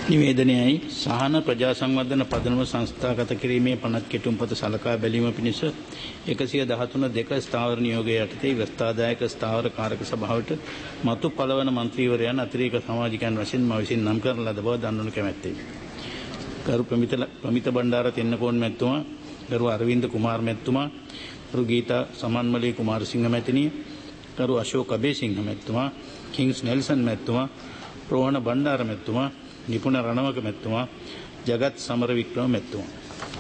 නිවේදනයයි සහන ප්‍රජා සංවර්ධන පදනම සංස්ථාගත කිරීමේ පනත් කෙටුම්පත සලකා බැලීම පිණිස 113 ස්ථාවර නියෝගය යටතේ ව්‍යවස්ථාදායක ස්ථාවර කාරක සභාවට මතු පළවන මන්ත්‍රීවරයන් අතිරේක සමාජිකයන් වශයෙන් මා විසින් නම් කරන ලද බව දන්වනු කැමැත්තේ. ගරු ප්‍රමිත බණ්ඩාර තෙන්නකෝන් මැතිතුමා, ගරු අරවින්ද කුමාර මැතිතුමා, ගරු ගීතා සමන්මලී කුමාරසිංහ මැතිණිය, ගරු අශෝක අබේසිංහ මැතිතුමා, කිංස් නෙල්සන් මැතිතුමා, රෝහණ බණ්ඩාර මැතිතුමා, නිපුණ රණවක මැතිතුමා, ජගත් සමර වික්‍රම මැතිතුමා.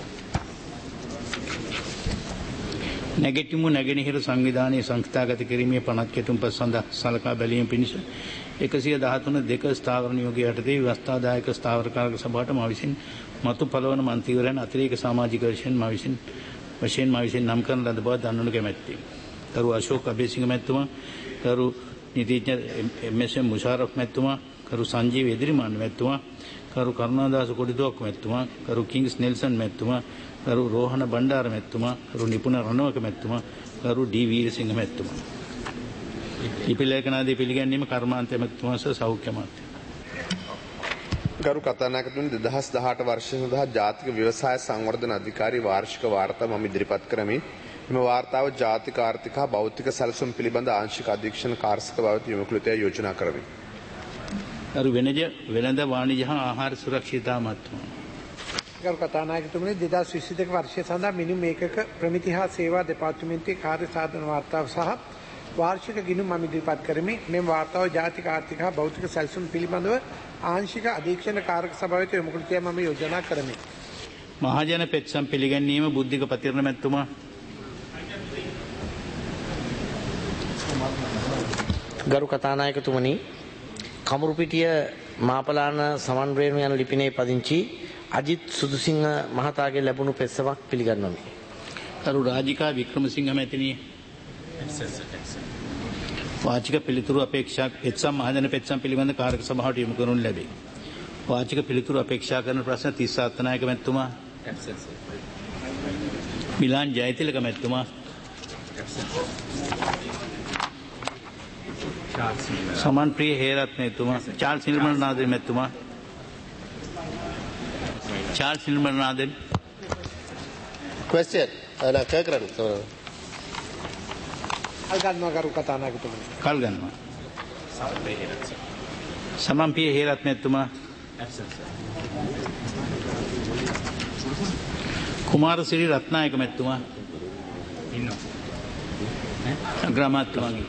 නැගෙටිමු නැගෙනහිර සංවිධානයේ සංස්ථාගත කිරීමේ පනත් කෙටුම්පත් සඳහා සලකා බැලීම පිණිස 113 ස්ථාවර නියෝගය යටතේ ව්‍යවස්ථාදායක ස්ථාවර කාරක සභාවට මා විසින් මතු පළවන මන්ත්‍රීවරයන් අතිරේක සමාජික වශයෙන් මා විසින් නම් කරන ලද බව දන්වනු කැමැත්තේ. ගරු අශෝක අබේසිංහ මැතිතුමා, ගරු නීතිඥ එම්.එස්.එම්. මුෂාරෆ් මැතිතුමා, ගරු සංජීව එදිරිමාන මැතිතුමා, ගරු කරුණාදාස කොඩිදුවක් මැතිතුමා, ගරු කිංස් නෙල්සන් මැතිතුමා, ගරු රෝහණ බණ්ඩාර මැතිතුමා, ගරු නිපුණ රණවක මැතිතුමා, ගරු ඩී වීරසිංහ මැතිතුමා. ඉපිලේඛනාදී පිළිගැනීම කර්මාන්ත මැතිතුමා සහ සෞඛ්‍ය අමාත්‍ය. ගරු කතානායකතුමනි, 2018 වර්ෂය සඳහා ජාතික ව්‍යවසාය සංවර්ධන අධිකාරී වාර්ෂික වාර්තාව මම ඉදිරිපත් කරමි. මෙම වාර්තාව ජාතික ආර්ථික හා භෞතික සැලසුම් පිළිබඳ ආංශික අධීක්ෂණ කාර්යසභාව වෙත යොමු කළ යුතුයි යෝජනා කරමි. ගරු වෙළඳ වාණිජ හා ආහාර සුරක්ෂිතතාව මැතිතුමා. ගරු කතානායකතුමනි, 2022 වර්ෂය සඳහා මිනිම් ඒකක ප්‍රමිති හා සේවා දෙපාර්තමේන්තුවේ කාර්ය සාධන වාර්තාව සහ වාර්ෂික ගිණුම් මම ඉදිරිපත් කරමි. මෙම වාර්තාව ජාතික ආර්ථික හා භෞතික සැලසුම් පිළිබඳව ආංශික අධීක්ෂණ කාරක සභාව වෙත යොමු කළ යුතුයි මම යෝජනා කරමි. මහජන පෙත්සම් පිළිගැනීම බුද්ධික පතිරණ මැතිතුමා. ගරු කතානායකතුමනි, කමුරුපිටිය මාපලාන සමන්රේණු යන ලිපිනේ පදිංචි අජිත් සුදුසිංහ මහතාගේ ලැබුණු පෙත්සමක් පිළිගන්වමි. ගරු රාජිකා වික්‍රමසිංහ මැතිණිය. වාචික පිළිතුරු අපේක්ෂා පෙත්සම් මහජන පෙත්සම් පිළිබඳ කාරක සභාවට යොමු කරනු ලැබේ. වාචික පිළිතුරු අපේක්ෂා කරන ප්‍රශ්න 30 අත්නායක මැතිතුමා. මිලාන් ජයතිලක මැතිතුමා. සමන් ප්‍රිය හේරත් මැතිතුමා. චාල්ස් නිර්මලනාදන් මැතිතුමා. චාල්ස් නිර්මලනාදන්. Question. කේකරන්න. අල්ගන්නවා ගරු කතානායකතුමනි. කල් ගන්නවා. සමන් ප්‍රිය හේරත් මැතිතුමා. කුමාරසිරි රත්නායක මැතිතුමා. ඉන්නවා. අග්‍රාමාත්‍යතුමාගේ.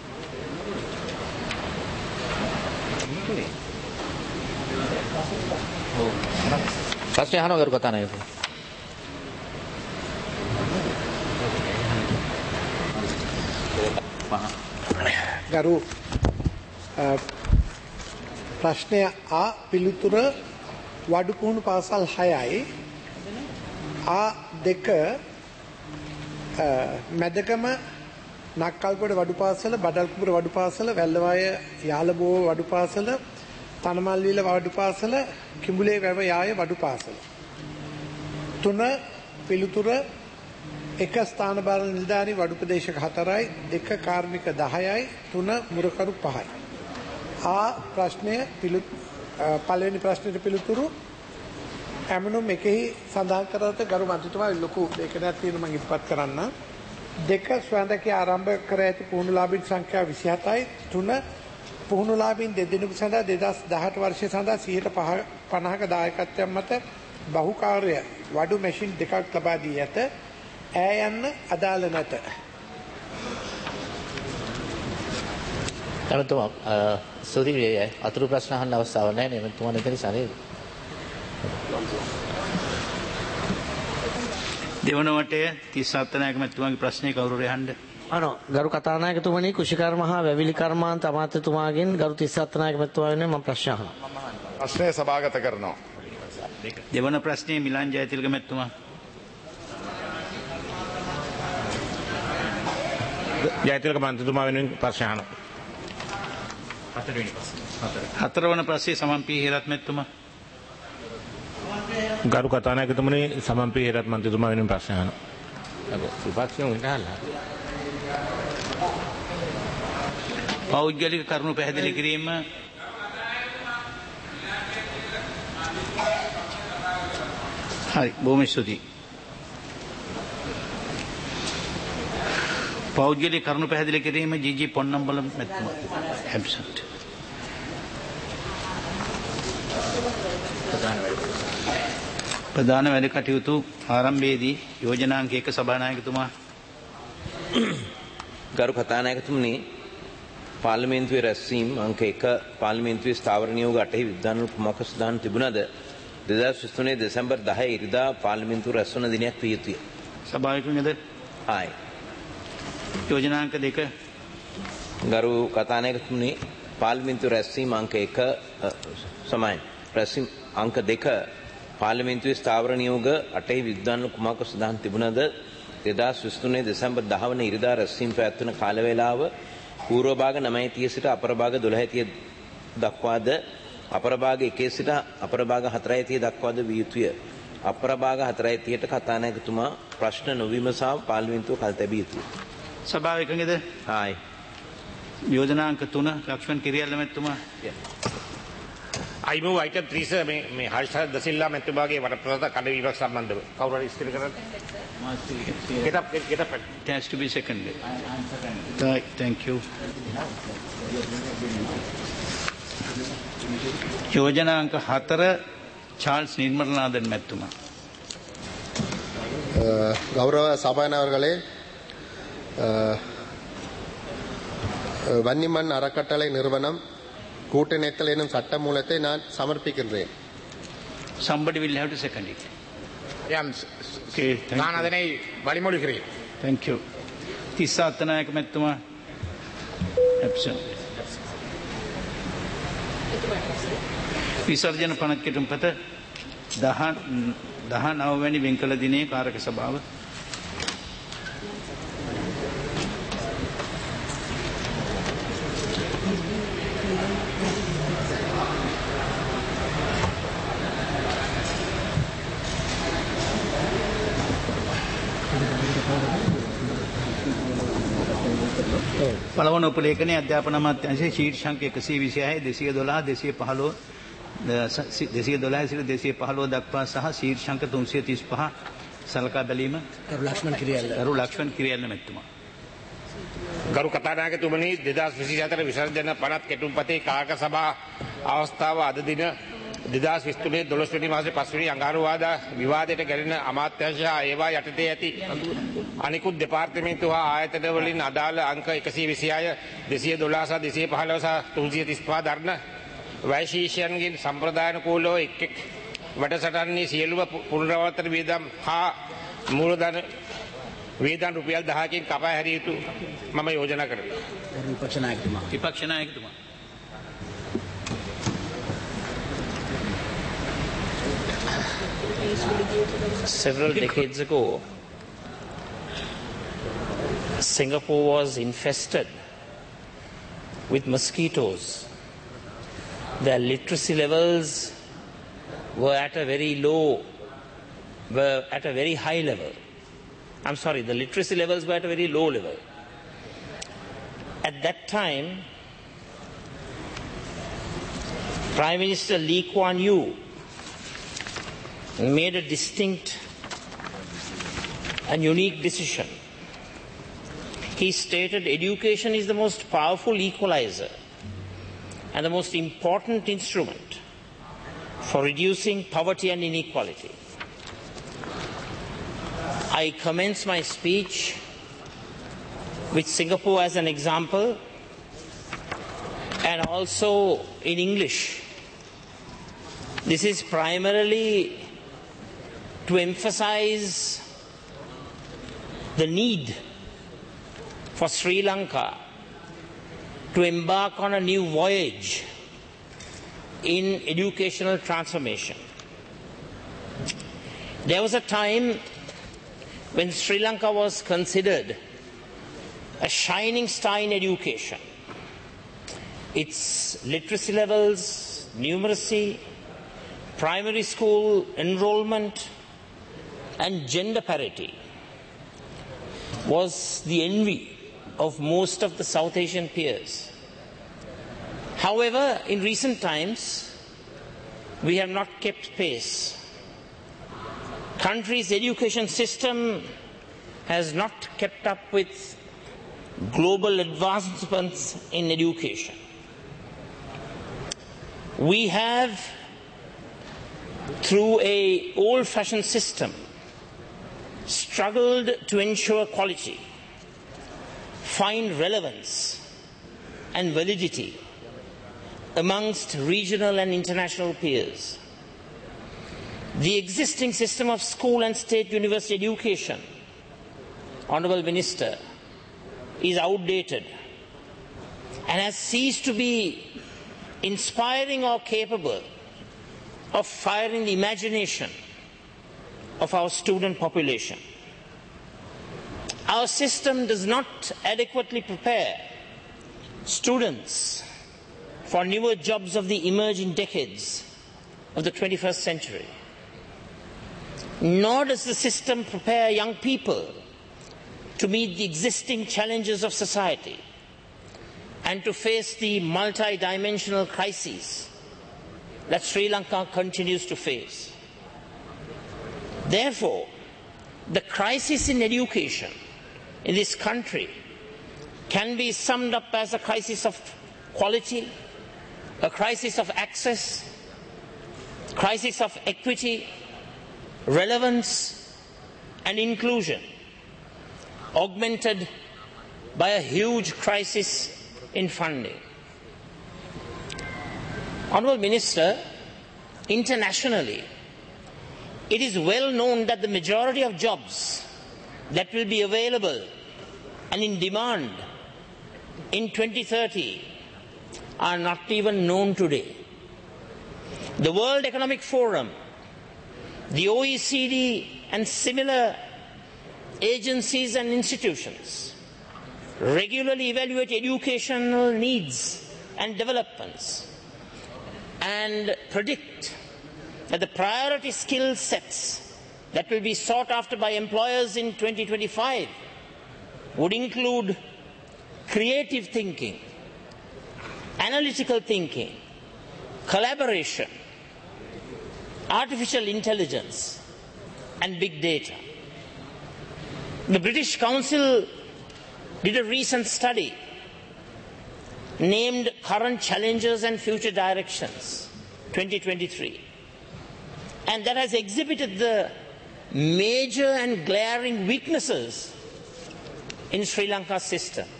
ප්‍රශ්න අහනවා ගරු කතානායකතුමනි. ගරු ප්‍රශ්නය ආ පිළිතුර වඩුපුහුණු පාසල් 6යි A2 මැදකම නක්කල්ගොඩ වඩු පාසල, බඩල්කුපුර වඩු පාසල, වැල්ලවාය යාලබෝව වඩු පාසල, තනමල්විල වඩු පාසල, කිඹුලේ වැව යාය වඩු පාසල. 3 පිළිතුර 1 ස්ථාන බාර නිලධාරී වඩු ප්‍රදේශක 4යි, 2 කාර්මික 10යි, 3 මුරකරු 5යි. ප්‍රශ්නය පළවෙනි ප්‍රශ්නෙට පිළිතුරු ඇමනුම් එකෙහි සඳහන් කරත ගරු මන්ත්‍රීතුමා ලොකු ඒකයක් තියෙනවා මම ඉදපත් කරන්න. 2 ස්වයංදකේ ආරම්භ කර ඇති පුහුණුලාභීන් සංඛ්‍යාව 27යි. 3 පුහුණුලාභීන් දෙදෙනෙකු සඳහා 2018 වර්ෂය සඳහා 50ක දායකත්වයක් මත බහුකාර්ය වඩු මැෂින් 2ක් ලබා දී ඇත. ඈ යන්න අදාළ නැත. එමෙතුමා සුදීවිය අතුරු ප්‍රශ්න අහන්න අවස්ථාවක් නැහැ නේ එමෙතුමා නැති නිසා නේද? දෙවන වටේ 37 නායක මැතිතුමාගේ ප්‍රශ්නේ කවුරු රහන්න? ගරු කතානායකතුමනි, කුෂිකර්ම හා වැවිලි කර්මාන්ත අමාත්‍යතුමාගෙන් ගරු 37 නායක මැතිතුමා වෙනුවෙන් මම ප්‍රශ්න අහනවා. ප්‍රශ්නය සභාගත කරනවා. දෙවන ප්‍රශ්නේ මිලාන් ජයතිලක මැතිතුමා. ජයතිලක මන්ත්‍රීතුමා වෙනුවෙන් ප්‍රශ්න අහනවා. හතරවන ප්‍රශ්නේ සමන්පී හේරත් මැතිතුමා. ගරු කතානායකතුමනි, සමන්පී හේරත් මන්ත්‍රීතුමා වෙනුවෙන් ප්‍රශ්න අහනවා. විපක්ෂයෙන් උන්ටහලා. පෞද්ගලික කරුණු පැහැදිලි කිරීම හරි බොහොම ස්තුතියි. පෞද්ගලික කරුණු පැහැදිලි කිරීම ජී.ජී. පොන්නම්බල මැතිතුමා. ඇබ්සන්ට්. ප්‍රධාන වැඩ කටයුතු ආරම්භයේදී යෝජනාංක 1 සභානායකතුමා. ගරු කතානායකතුමනි, පාර්ලිමේන්තුවේ රැස්වීම අංක 1 පාර්ලිමේන්තුවේ ස්ථාවර නියෝග 8හි විද්‍යානුරු කුමක සදාන තිබුණද 2023 දෙසැම්බර් 10 ඉරිදා පාර්ලිමේන්තුව රැස්වන දිනයක් විය යුතුය. සභාවකගෙනද ආයි යෝජනාංක 2 ගරු කතානායකතුමනි, පාර්ලිමේන්තුවේ රැස්වීම අංක 1 සමයි රැස්වීම අංක 2 පාර්ලිමේන්තුවේ ස්ථාවර නියෝග 8හි විද්‍යානුරු කුමක සදාන තිබුණද 2023 දෙසැම්බර් 10 වන ඉරිදා රැස්වීම පැවැත්වෙන කාල වේලාව පූර්ව භාග 9:30 සිට අපර භාග 12:30 දක්වාද අපර භාග 1 සිට අපර භාග 4:30 දක්වාද විය යුතුය. අපර භාග 4:30ට කතානායකතුමා ප්‍රශ්න නොවීම සහ පාර්ලිමේන්තුව කල් තැබිය යුතුය. සභාවකගෙනද ආයි යෝජනාංක 3 ලක්ෂ්මන් කිරියල්ල මැතිතුමා. I move item 3 sir මේ හර්ෂ දසිල්ලා මැතිතුමාගේ වරප්‍රසාද කඩවීමක් සම්බන්ධව කවුරු හරි ඉස්තිර කරන්න. Get up. It has to be seconded. Right, thank you. යෝජනාංක 4 චාල්ස් නිර්මලනාදන් මැතිතුමා. கௌரவ சபாநாயகர் அவர்களே, வன்னிமண் அறக்கட்டளை நிறுவனம் கூட்டணித்தல் எனும் சட்ட மூலத்தை நான் சமர்ப்பிக்கின்றேன். Somebody will have to second it. Okay, நான் அதனை வழிமொழிகிறேன். Thank you. තිස්ස අත්තනායක මැතිතුමා. Absent. විසර්ජන පනත් කෙටුම්පත 19 වැනි වෙන්කළ දිනයේ කාරක සභාව. පළවන උපලේඛනයේ අධ්‍යාපන අමාත්‍යාංශයේ ශීර්ෂාංක 126 212 212 සිට 215 දක්වා සහ ශීර්ෂාංක 335 සලකා බැලීම. ගරු ලක්ෂ්මන් කිරියල්ල මැතිතුමා. ගරු කතානායකතුමනි, 2024 විසර්ජන පනත් කෙටුම්පතේ කාරක සභා අවස්ථාව අද දින 2023 12 වෙනි මාසේ 5 වෙනි අඟහරුවාදා විවාදයට ගැලෙන අමාත්‍යාංශ ඒවා යටතේ ඇති අනිකුත් දෙපාර්තමේන්තු හා ආයතන වලින් අදාළ අංක 126 212 215 335 දරන වෛශීෂ්‍යයන්ගෙන් සම්ප්‍රදායනුකූලව එක් වැඩසටහනේ සියලුම පුනරාවර්තන වියදම් හා මූලධන වේදන් රුපියල් 10කින් කපා හැරිය යුතු මම යෝජනා කරනවා. විපක්ෂ නායකතුමා. Several decades ago, Singapore was infested with mosquitoes. Their literacy levels were at a very high level. I'm sorry, the literacy levels were at a very low level. At that time, Prime Minister Lee Kuan Yew made a distinct and unique decision. He stated education is the most powerful equalizer and the most important instrument for reducing poverty and inequality. I commence my speech with Singapore as an example and also in English. This is primarily to emphasize the need for Sri Lanka to embark on a new voyage in educational transformation. There was a time when Sri Lanka was considered a shining star in education. Its literacy levels, numeracy, primary school enrollment, and gender parity was the envy of most of the South Asian peers. However, in recent times, we have not kept pace. country's education system has not kept up with global advancements in education. We have, through an old-fashioned system, struggled to ensure quality, find relevance and validity amongst regional and international peers. The existing system of school and state university education, Honourable Minister, is outdated and has ceased to be inspiring or capable of firing the imagination of our student population. Our system does not adequately prepare students for newer jobs of the emerging decades of the 21st century. Nor does the system prepare young people to meet the existing challenges of society and to face the multi-dimensional crises that Sri Lanka continues to face. Therefore, the crisis in education in this country can be summed up as a crisis of quality, a crisis of access, crisis of equity, relevance and inclusion, augmented by a huge crisis in funding. Honourable Minister, internationally, it is well known that the majority of jobs that will be available and in demand in 2030 are not even known today. The World Economic Forum, the OECD and similar agencies and institutions regularly evaluate educational needs and developments and predict that the priority skill sets that will be sought after by employers in 2025 would include creative thinking, analytical thinking, collaboration, artificial intelligence, and big data. The British Council did a recent study named Current Challenges and Future Directions 2023, and that has exhibited the major and glaring weaknesses in Sri Lanka's system.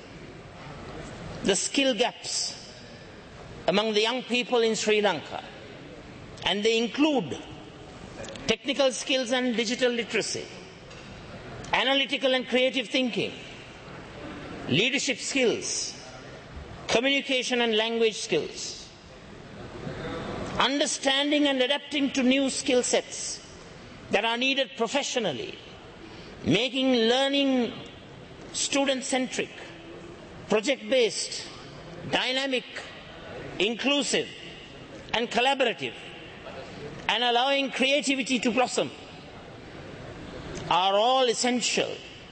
The skill gaps among the young people in Sri Lanka, and they include technical skills and digital literacy, analytical and creative thinking, leadership skills, communication and language skills, understanding and adapting to new skill sets that are needed professionally, making learning student-centric, project-based, dynamic, inclusive, and collaborative, and allowing creativity to blossom are all essential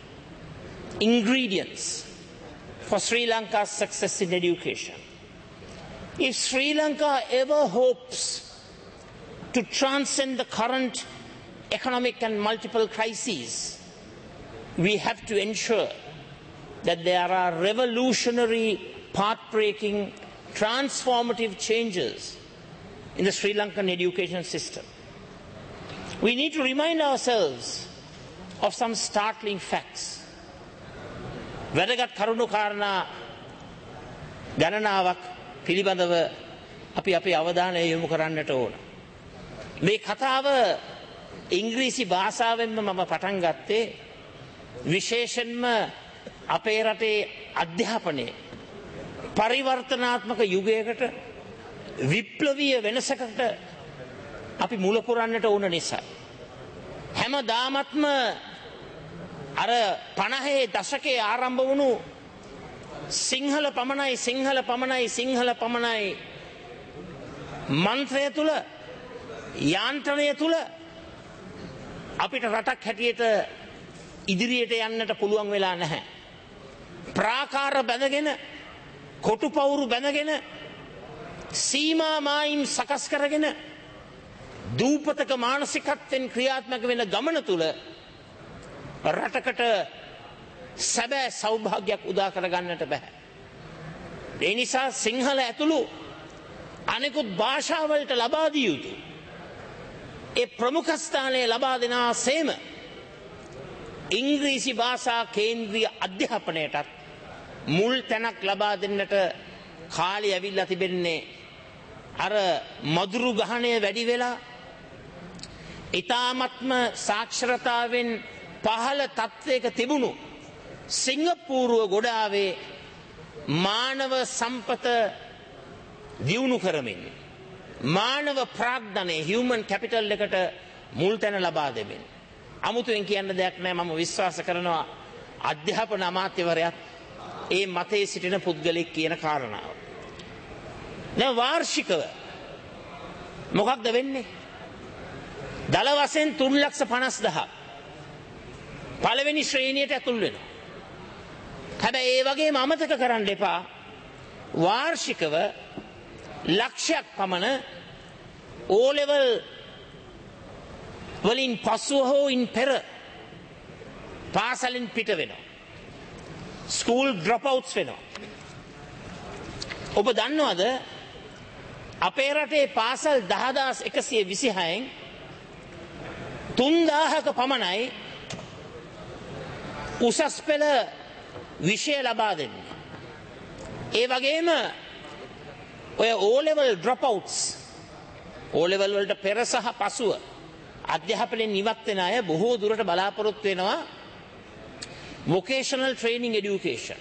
ingredients for Sri Lanka's success in education. If Sri Lanka ever hopes to transcend the current economic and multiple crises, we have to ensure that there are revolutionary, path-breaking, transformative changes in the Sri Lankan education system. We need to remind ourselves of some startling facts. වැදගත් කරුණු කාරණා ගණනාවක් පිළිබඳව අපි අපේ අවධානය යොමු කරන්නට ඕන. මේ කතාව ඉංග්‍රීසි භාෂාවෙන්ම මම පටන් ගත්තේ විශේෂයෙන්ම අපේ රටේ අධ්‍යාපනයේ පරිවර්තනාත්මක යුගයකට විප්ලවීය වෙනසකට අපි මුල පුරන්නට ඕන නිසා. හැමදාමත්ම අර 50 දශකයේ ආරම්භ වුණු සිංහල පමණයි මන්ත්‍රය තුල යාන්ත්‍රණය තුල අපිට රටක් හැටියට ඉදිරියට යන්නට පුළුවන් වෙලා නැහැ. ප්‍රාකාර බැඳගෙන කොටුපවුරු බැඳගෙන සීමා මායිම් සකස් කරගෙන දූපතක මානසිකත්වයෙන් ක්‍රියාත්මක වෙන ගමන තුල රටකට සැබෑ සෞභාග්‍යයක් උදා කරගන්නට බෑ. ඒ නිසා සිංහල ඇතුළු අනෙකුත් භාෂාවලට ලබා දිය යුතු ඒ ප්‍රමුඛ ස්ථානය ලබා දෙනා සේම ඉංග්‍රීසි භාෂා කේන්ද්‍රීය අධ්‍යාපනයටත් මුල් තැනක් ලබා දෙන්නට කාලය ඇවිල්ලා තිබෙන්නේ අර මధుරු ගහණය වැඩි වෙලා ඊ타ත්ම සාක්ෂරතාවෙන් පහළ තත්වයක තිබුණු සිංගප්පූරුව ගොඩාවේ මානව සම්පත දියුණු කරමින් මානව ප්‍රාග්ධනයේ හියුමන් කැපිටල් එකට මුල් තැන ලබා දෙමින් අමුතුවෙන් කියන්න දෙයක් නැහැ. මම විශ්වාස කරනවා අධ්‍යාපන අමාත්‍යවරයාත් ඒ මතයේ සිටින පුද්ගලෙක් කියන කාරණාව. දැන් වාර්ෂිකව මොකක්ද වෙන්නේ? දල වශයෙන් 3,50,000 පළවෙනි ශ්‍රේණියට ඇතුල් වෙනවා. හැබැයි ඒ වගේම අමතක කරන්න එපා වාර්ෂිකව ලක්ෂයක් පමණ O level වලින් පසුව හෝ ඉන් පෙර පාසලින් පිට වෙනවා. ස්කූල් ඩ්‍රොප් අවුට්ස් වෙනවා. ඔබ දන්නවද අපේ රටේ පාසල් 10,126න් 3,000ක පමණයි උසස් පෙළ විෂය ලබා දෙන්නේ. ඒ වගේම ඔය O level drop outs O level වලට පෙර සහ පසුව අධ්‍යාපනයෙන් ඉවත් වෙන අය බොහෝ දුරට බලාපොරොත්තු වෙනවා vocational training education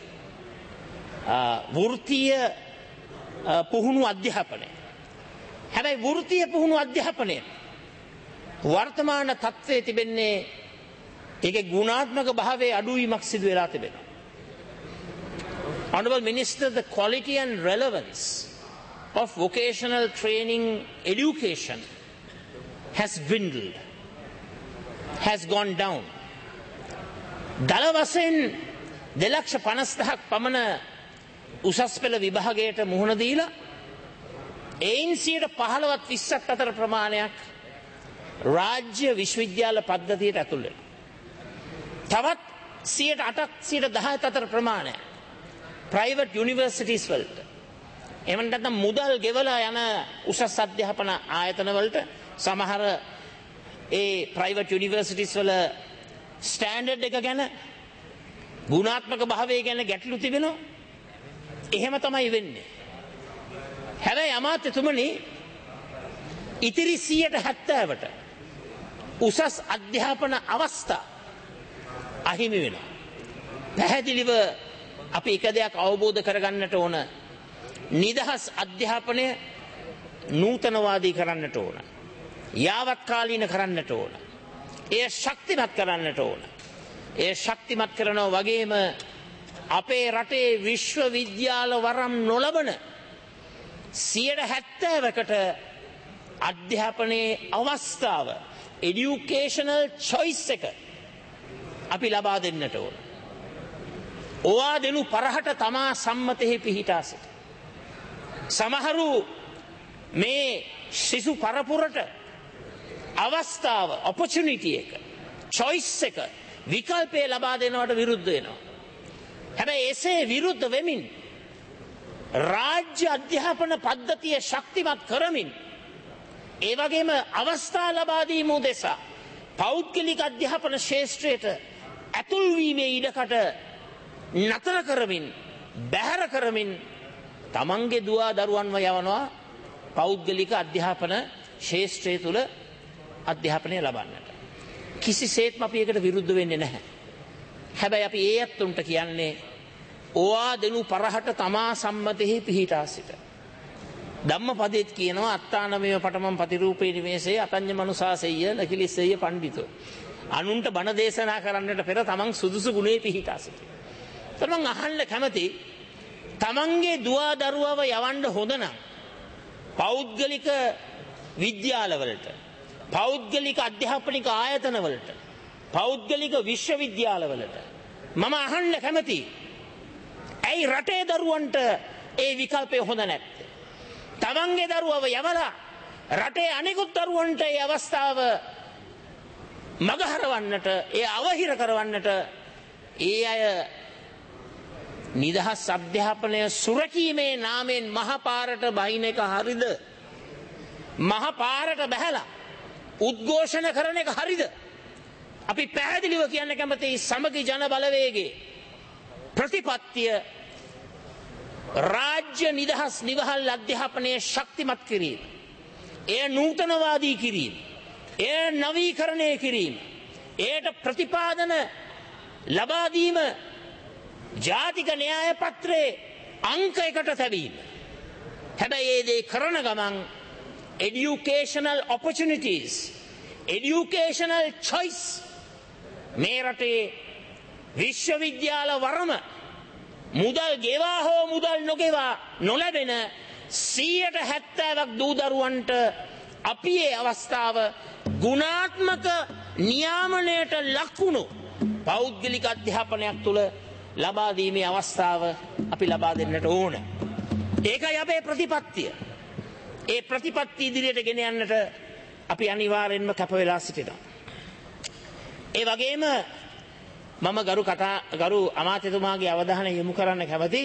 වෘත්තීය පුහුණු අධ්‍යාපනය. හැබැයි වෘත්තීය පුහුණු අධ්‍යාපනය වර්තමාන තත්ත්වයේ තිබෙන්නේ ඒකේ ගුණාත්මක භාවයේ අඩුවීමක් සිදු වෙලා තිබෙනවා. Honorable Minister, the quality and relevance of vocational training education has dwindled, has gone down. දල වශයෙන් 2,50,000ක් පමණ උසස් පෙළ විභාගයට මුහුණ දීලා එයින් 15%ක් අතර ප්‍රමාණයක් රාජ්‍ය විශ්වවිද්‍යාල පද්ධතියට ඇතුල් වෙනවා. තවත් 8%ක් 10% අතර ප්‍රමාණයක් private universities වලට එහෙම නැත්නම් මුදල් ගෙවලා යන උසස් අධ්‍යාපන ආයතන වලට සමහර ඒ private universities වල ස්ටෑන්ඩඩ් එක ගැන ගුණාත්මක භාවය ගැන ගැටලු තිබෙනවා. එහෙම තමයි වෙන්නේ. හැබැයි අමාත්‍යතුමනි ඉතිරි 70%ට උසස් අධ්‍යාපන අවස්ථා අහිමි වෙනවා. පැහැදිලිව අපි එක දෙයක් අවබෝධ කරගන්නට ඕන. නිදහස් අධ්‍යාපනය නූතනවාදී කරන්නට ඕන. යාවත්කාලීන කරන්නට ඕන. එය ශක්තිමත් කරන්නට ඕන. එය ශක්තිමත් කරනවා වගේම අපේ රටේ විශ්වවිද්‍යාල වරම් නොලබන 70%කට අධ්‍යාපනයේ අවස්ථාව educational choice එක අපි ලබා දෙන්නට ඕන. ඕවා දෙනු පරහට තමා සම්මතෙහි පිහිටා සිට. සමහරු මේ ශිසු පරපුරට අවස්ථාව opportunity එක choice එක විකල්පය ලබා දෙනවට විරුද්ධ වෙනවා. හැබැයි එසේ විරුද්ධ වෙමින් රාජ්‍ය අධ්‍යාපන පද්ධතිය ශක්තිමත් කරමින් ඒ වගේම අවස්ථා ලබා දීම උදෙසා පෞද්ගලික අධ්‍යාපන ශාස්ත්‍රයට ඇතුල් වීමේ ඉඩකට නතර කරමින් බැහැර කරමින් තමන්ගේ දුවා දරුවන්ව යවනවා පෞද්ගලික අධ්‍යාපන ශාස්ත්‍රය තුල අධ්‍යාපනය ලබන්නට. කිසිසේත්ම අපි ඒකට විරුද්ධ වෙන්නේ නැහැ. හැබැයි අපි ඒ අත්තුන්ට කියන්නේ ඕවා දෙනු පරහට තමා සම්මතෙහි පිහිටා සිට. ධම්මපදෙත් කියනවා අත්තානමය පඨමං පතිරූපේ නිවේසේ අතඤ්ඤ මනුසාසෙය්‍ය නකිලිස්සෙය්‍ය පණ්ඩිතෝ. අනුන්ට බණ දේශනා කරන්නට පෙර තමන් සුදුසු ගුණේ පිහිටා සිට. මම අහන්න කැමති තමන්ගේ දුවා දරුවව යවන්න හොඳ නම් පෞද්ගලික විද්‍යාලවලට පෞද්ගලික අධ්‍යාපනික ආයතනවලට පෞද්ගලික විශ්වවිද්‍යාලවලට මම අහන්න කැමති ඇයි රටේ දරුවන්ට ඒ විකල්පය හොඳ නැත්තේ? තමන්ගේ දරුවව යවලා රටේ අනෙකුත් දරුවන්ට ඒ අවස්ථාව මගහරවන්නට, ඒ අවහිර කරවන්නට ඒ අය නිදහස් අධ්‍යාපනය සුරකීමේ නාමයෙන් මහපාරට බහින එක හරිද? මහපාරට බැහැලා උද්ඝෝෂණ කරන එක හරිද? අපි පැහැදිලිව කියන්න කැමති සමගි ජන බලවේගයේ ප්‍රතිපත්තිය රාජ්‍ය නිදහස් නිවහල් අධ්‍යාපනයේ ශක්තිමත් කිරීම, එය නූතනවාදී කිරීම, එය නවීකරණය කිරීම, එයට ප්‍රතිපාදන ලබා දීම, ජාතික න්‍යාය පත්‍රයේ අංක 1ට තැබීම. හැබැයි ඒ දේ කරන ගමන් educational opportunities, educational choice මේ රටේ විශ්වවිද්‍යාල වරම මුදල් ගෙවා හෝ මුදල් නොගෙවා නොලැබෙන 70% දූ දරුවන්ට අපි ඒ අවස්ථාව ගුණාත්මක නියාමනයට ලක්වුණු පෞද්ගලික අධ්‍යාපනයක් තුළ ලබා දීමේ අවස්ථාව අපි ලබා දෙන්නට ඕන. ඒකයි අපේ ප්‍රතිපත්තිය. ඒ ප්‍රතිපත්තිය ඉදිරියට ගෙන යන්නට අපි අනිවාර්යෙන්ම කැප වෙලා සිටිනවා. ඒ වගේම මම ගරු අමාත්‍යතුමාගේ අවධානය යොමු කරන්න කැමති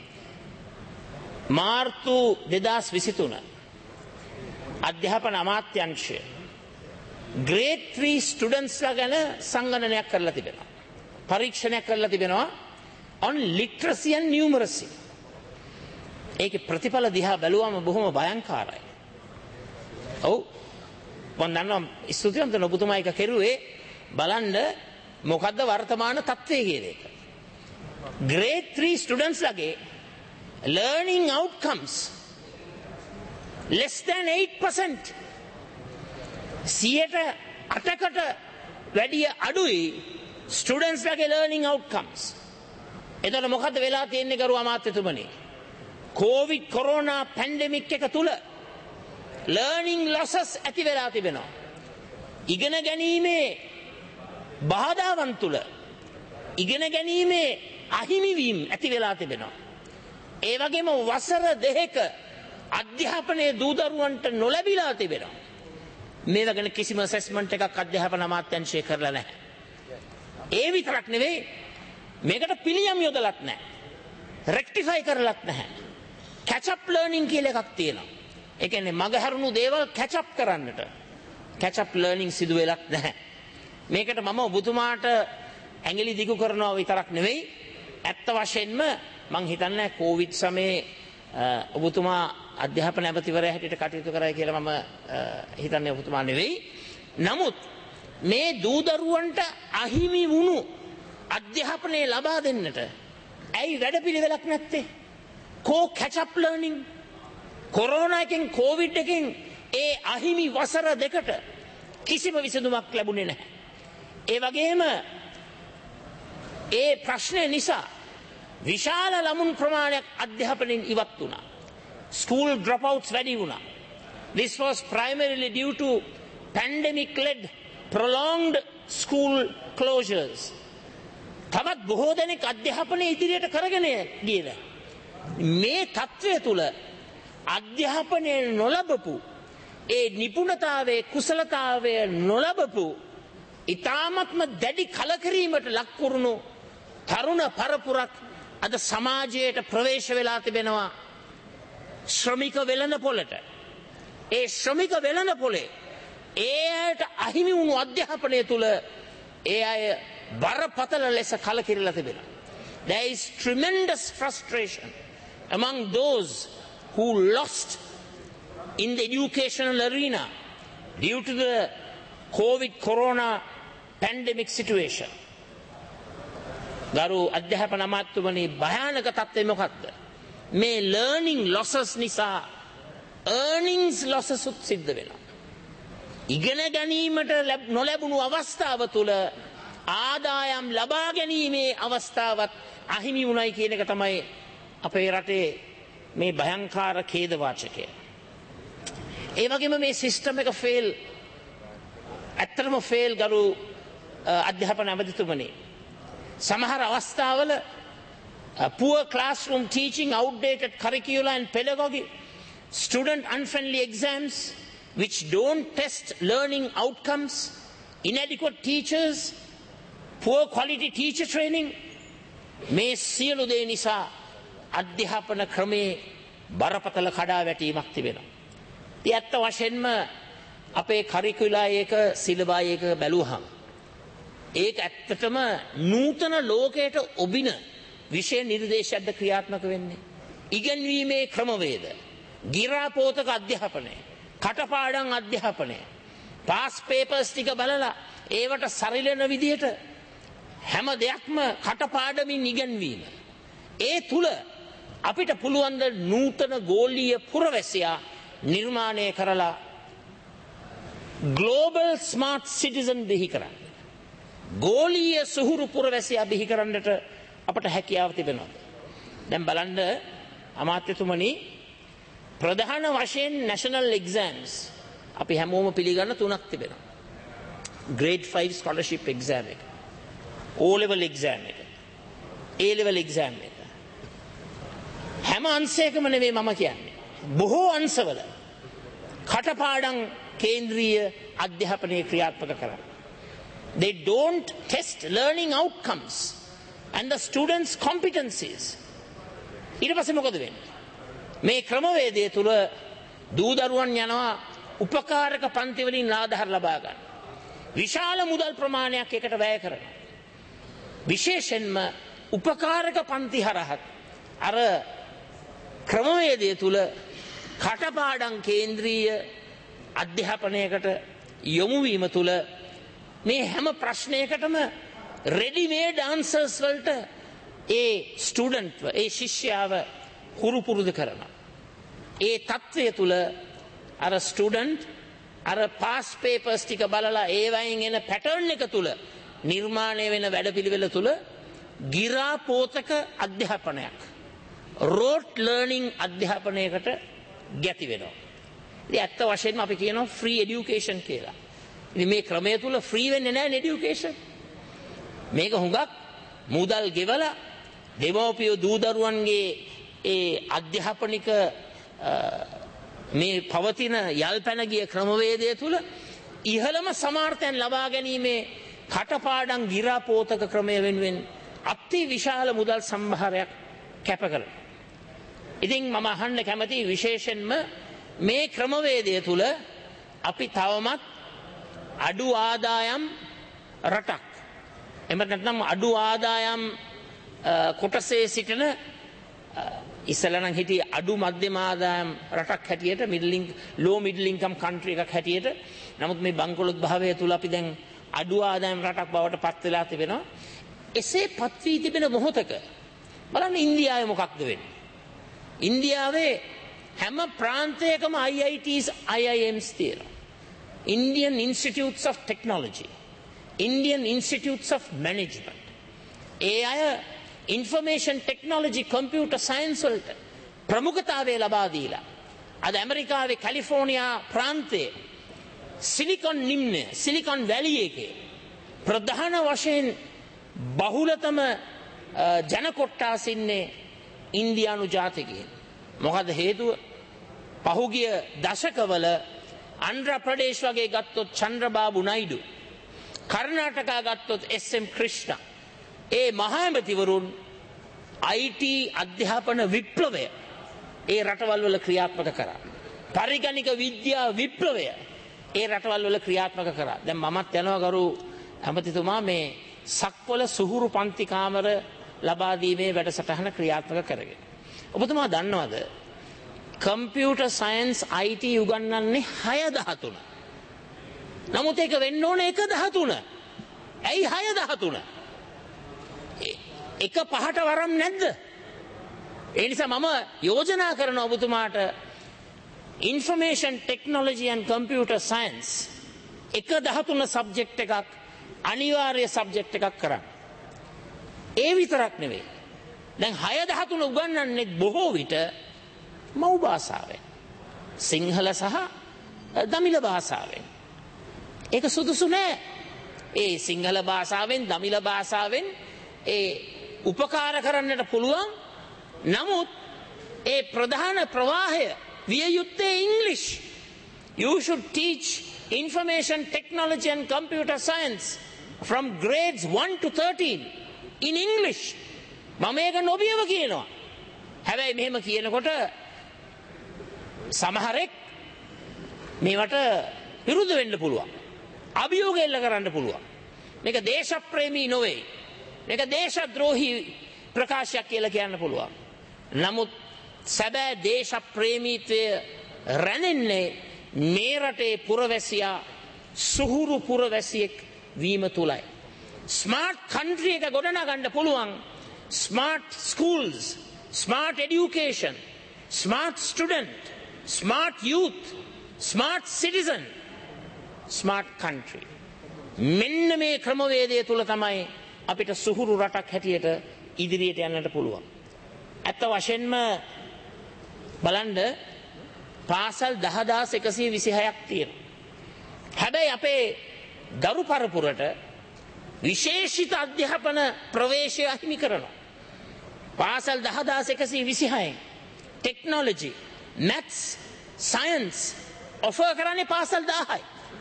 මාර්තු 2023 අධ්‍යාපන අමාත්‍යාංශය grade 3 students ලා ගැන සංගණනයක් කරලා තිබෙනවා. පරීක්ෂණයක් කරලා තිබෙනවා on literacy and numeracy. ඒකේ ප්‍රතිඵල දිහා බැලුවම බොහොම භයංකාරයි. ඔව් මම දන්නවා ස්තුතිවන්ත ඔබතුමා එක කෙරුවේ බලන්න මොකද්ද වර්තමාන තත්ත්වය කියන එක. grade 3 students ලගේ learning outcomes less than 8%. 8%කට වැඩිය අඩුයි students ලගේ learning outcomes. එතකොට මොකද්ද වෙලා තියෙන්නේ ගරු අමාත්‍යතුමනි? COVID corona pandemic එක තුල learning losses ඇති වෙලා තිබෙනවා. ඉගෙන ගැනීමේ බාධාවන් තුල ඉගෙන ගැනීමේ අහිමිවීම ඇති වෙලා තිබෙනවා. ඒ වගේම වසර 2ක අධ්‍යාපනයේ දූ දරුවන්ට නොලැබිලා තිබෙනවා. මේ වගේ කිසිම assessment එකක් අධ්‍යාපන අමාත්‍යාංශය කරලා නැහැ. ඒ විතරක් නෙවෙයි මේකට පිළියම් යොදලත් නැහැ. රෙක්ටිෆයි කරලත් නැහැ. catch up learning කියලා එකක් තියෙනවා. ඒ කියන්නේ මගහැරුණු දේවල් catch up කරන්නට catch up learning සිදු වෙලක් නැහැ. මේකට මම ඔබතුමාට ඇඟිලි දිගු කරනවා විතරක් නෙවෙයි ඇත්ත වශයෙන්ම මං හිතන්නේ කොවිඩ් සමයේ ඔබතුමා අධ්‍යාපන ඇමතිවරයා හැටියට කටයුතු කරයි කියලා මම හිතන්නේ ඔබතුමා නෙවෙයි. නමුත් මේ දූ දරුවන්ට අහිමි වුණු අධ්‍යාපනය ලබා දෙන්නට ඇයි වැඩපිළිවෙලක් නැත්තේ? කෝ catch up learning කොරෝනා එකෙන් කොවිඩ් එකෙන් ඒ අහිමි වසර 2කට කිසිම විසඳුමක් ලැබුණේ නැහැ. ඒ වගේම ඒ ප්‍රශ්නය නිසා විශාල ළමුන් ප්‍රමාණයක් අධ්‍යාපනයෙන් ඉවත් වුණා. School dropouts වැඩි වුණා. This was primarily due to pandemic led prolonged school closures. තවත් බොහෝ දෙනෙක් අධ්‍යාපනය ඉදිරියට කරගෙන ගියලා මේ තත්ත්වය තුල අධ්‍යාපනය නොලබපු ඒ නිපුණතාවයේ කුසලතාවය නොලබපු ඊ타මත්ම දැඩි කලකිරීමට ලක්වුණු තරුණ පරපුරක් අද සමාජයට ප්‍රවේශ වෙලා තිබෙනවා. ශ්‍රමික වෙළඳපොළට ඒ ශ්‍රමික වෙළඳපොළේ ඒ අයට අහිමි වුණු අධ්‍යාපනය තුල ඒ අය බරපතල ලෙස කලකිරලා තිබෙනවා. There is tremendous frustration among those who lost in the educational arena due to the COVID corona pandemic situation. ගරු අධ්‍යාපන අමාත්‍යතුමනි භයානක තත්ත්වය මොකක්ද? මේ learning losses නිසා earnings losses උත් සිද්ධ වෙනවා. ඉගෙන ගැනීමට නොලැබුණු අවස්ථාව තුල ආදායම් ලබා ගැනීමේ අවස්ථාවත් අහිමි වුණයි කියන එක තමයි අපේ රටේ මේ භයංකාර ඛේද වාචකය. ඒ වගේම මේ සිස්ටම් එක ෆේල් ඇත්තටම ෆේල් ගරු අධ්‍යාපන අමාත්‍යතුමනි. සමහර අවස්ථාවල poor classroom teaching, outdated curricula and pedagogy, student unfriendly exams, which don't test learning outcomes, inadequate teachers, poor quality teacher training, මේ සියලු දේ නිසා අධ්‍යාපන ක්‍රමේ බරපතල කඩාවැටීමක් තිබෙනවා. ඉතින් ඇත්ත වශයෙන්ම අපේ කරිකුලා එක සිලබා එක බැලුවහම ඒක ඇත්තටම නූතන ලෝකයට ඔබින විෂය නිර්දේශයක්ද ක්‍රියාත්මක වෙන්නේ. ඉගෙනීමේ ක්‍රමවේද, ගිරාපෝතක අධ්‍යාපනය, කටපාඩම් අධ්‍යාපනය, පාස් පේපර්ස් ටික බලලා ඒවට සරිලන විදිහට හැම දෙයක්ම කටපාඩමින් ඉගෙනවීම. ඒ තුල අපිට පුළුවන් ද නූතන ගෝලීය පුරවැසියා නිර්මාණය කරලා ග්ලෝබල් ස්මාර්ට් සිටිසන් බිහි කරන්න. ගෝලීය සුහුරු පුරවැසියා බිහි කරන්නට අපට හැකියාව තිබෙනවා. දැන් බලන්න අමාත්‍යතුමනි, ප්‍රධාන වශයෙන් national exams අපි හැමෝම පිළිගන්න තුනක් තිබෙනවා. grade 5 scholarship exam එක, O level exam එක, A level exam එක. හැම අංශයකම නෙවෙයි මම කියන්නේ. බොහෝ අංශවල කටපාඩම් කේන්ද්‍රීය අධ්‍යාපනයේ ක්‍රියාත්මක කරනවා. They don't test learning outcomes and the students' competencies. ඊට පස්සේ මොකද වෙන්නේ? මේ ක්‍රමවේදය තුල දූ දරුවන් යනවා උපකාරක පන්ති වලින් ආධාර ලබා ගන්න. විශාල මුදල් ප්‍රමාණයක් එකට වැය කරනවා. විශේෂයෙන්ම උපකාරක පන්ති හරහා අර ක්‍රමවේදය තුල කටපාඩම් කේන්ද්‍රීය අධ්‍යාපනයකට යොමු වීම තුල මේ හැම ප්‍රශ්නයකටම ready-made answers වලට ඒ ස්ටුඩන්ට් ඒ ශිෂ්‍යයාව හුරු පුරුදු කරනවා. ඒ තත්ත්වය තුල අර ස්ටුඩන්ට් අර පාස් පේපර්ස් ටික බලලා ඒ වයින් එන පැටර්න් එක තුල නිර්මාණය වෙන වැඩපිළිවෙල තුල ගිරාපෝතක අධ්‍යාපනයක්, rote learning අධ්‍යාපනයකට ගැති වෙනවා. ඉතින් ඇත්ත වශයෙන්ම අපි කියනවා free education කියලා. ඉතින් මේ ක්‍රමය තුල free වෙන්නේ නැහැ education. මේක හුඟක් මුදල් ගෙවලා දෙමව්පියෝ දූ දරුවන්ගේ ඒ අධ්‍යාපනික මේ පවතින යල්පැන ගිය ක්‍රමවේදය තුල ඉහළම සමාර්ථයන් ලබා ගැනීමේ කටපාඩම් ගිරාපෝතක ක්‍රමය වෙනුවෙන් අති විශාල මුදල් සම්භාරයක් කැප කරනවා. ඉතින් මම අහන්න කැමති විශේෂයෙන්ම මේ ක්‍රමවේදය තුල අපි තවමත් අඩු ආදායම් රටක්, එහෙම නැත්නම් අඩු ආදායම් කොටසේ සිටින ඉස්සෙල්ලා නම් හිටියේ අඩු මධ්‍යම ආදායම් රටක් හැටියට, low middle income country එකක් හැටියට. නමුත් මේ බංකොලොත් භාවය තුල අපි දැන් අඩු ආදායම් රටක් බවට පත් වෙලා තිබෙනවා. එසේ පත් වී තිබෙන මොහොතක බලන්න ඉන්දියාවේ මොකක්ද වෙන්නේ? ඉන්දියාවේ හැම ප්‍රාන්තයකම IITs, IIMs තියෙනවා. Indian Institutes of Technology, Indian Institutes of Management. ඒ අය information technology, computer science වලට ප්‍රමුඛතාවය ලබා දීලා අද ඇමරිකාවේ කැලිෆෝනියා ප්‍රාන්තයේ සිලිකොන් නිම්නය, සිලිකොන් වැලි එකේ ප්‍රධාන වශයෙන් බහුලතම ජන කොට්ටාස ඉන්නේ ඉන්දියානු ජාතිකයන්. මොකද හේතුව? පහුගිය දශකවල ආන්ධ්‍ර ප්‍රදේශ වගේ ගත්තොත් චන්ද්‍රබාබු නයිඩු, කර්ණාටකා ගත්තොත් SM ක්‍රිෂ්ණ, ඒ මහා ඇමතිවරුන් IT අධ්‍යාපන විප්ලවය ඒ රටවල් වල ක්‍රියාත්මක කරා. පරිගණික විද්‍යා විප්ලවය ඒ රටවල් වල ක්‍රියාත්මක කරා. දැන් මමත් යනවා ගරු ඇමතිතුමා මේ සක්වල සුහුරු පන්ති කාමර ලබා දීමේ වැඩසටහන ක්‍රියාත්මක කරගෙන. ඔබතුමා දන්නවද කම්පියුටර් සයන්ස් IT උගන්වන්නේ 6-13. නමුත් ඒක වෙන්න ඕනේ 1-13. ඇයි 6-13? එක පහට වරම් නැද්ද? ඒ නිසා මම යෝජනා කරන ඔබතුමාට information technology and computer science 1-13 subject එකක් අනිවාර්ය සබ්ජෙක්ට් එකක් කරන්න. ඒ විතරක් නෙවෙයි. දැන් 6-13 උගන්වන්නේ බොහෝ විට මව් භාෂාවෙන්, සිංහල සහ දමිළ භාෂාවෙන්. ඒක සුදුසු නෑ. ඒ සිංහල භාෂාවෙන්, දමිළ භාෂාවෙන් ඒ උපකාර කරන්නට පුළුවන්. නමුත් ඒ ප්‍රධාන ප්‍රවාහය විය යුත්තේ ඉංග්‍රීසි. You should teach information technology and computer science from grades 1 to 13 in English. මම ඒක නොබියව කියනවා. හැබැයි මෙහෙම කියනකොට සමහරෙක් මේවට විරුද්ධ වෙන්න පුළුවන්. අභියෝග එල්ල කරන්න පුළුවන්. මේක දේශප්‍රේමී නොවේ. මේක දේශද්‍රෝහී ප්‍රකාශයක් කියලා කියන්න පුළුවන්. නමුත් සැබෑ දේශප්‍රේමීත්වය රැඳෙන්නේ මේ රටේ පුරවැසියා සුහුරු පුරවැසියෙක් වීම තුලයි. ස්මාර්ට් කන්ට්‍රි එක ගොඩනගන්න පුළුවන් smart schools, smart education, smart student, smart youth, smart citizen, smart country. මෙන්න මේ ක්‍රමවේදය තුල තමයි අපිට සුහුරු රටක් හැටියට ඉදිරියට යන්නට පුළුවන්. ඇත්ත වශයෙන්ම බලන්න පාසල් 10126ක් තියෙනවා. හැබැයි අපේ දරු පරපුරට විශේෂිත අධ්‍යාපන ප්‍රවේශය අහිමි කරනවා. පාසල් 10126න් ටෙක්නොලොජි, මැත්ස්, සයන්ස් ඔෆර් කරන්නේ පාසල් 1000යි.